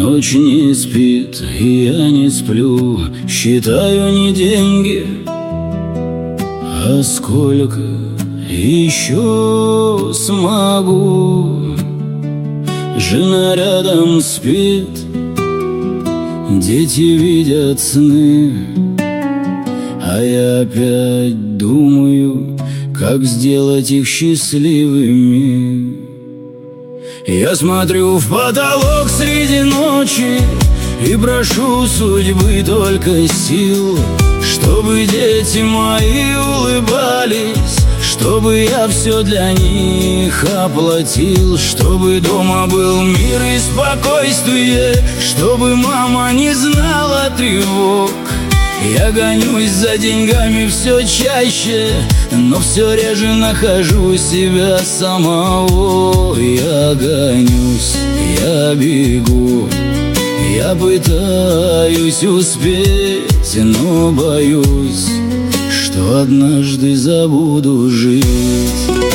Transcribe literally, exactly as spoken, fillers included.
Ночь не спит, и я не сплю. Считаю не деньги, а сколько еще смогу. Жена рядом спит, дети видят сны, а я опять думаю, как сделать их счастливыми. Я смотрю в потолок среди ночи и прошу судьбы только сил, чтобы дети мои улыбались, чтобы я все для них оплатил, чтобы дома был мир и спокойствие, чтобы мама не знала тревог. Я гонюсь за деньгами все чаще, но все реже нахожу себя самого. Я гонюсь, я бегу, я пытаюсь успеть, но боюсь, что однажды забуду жить.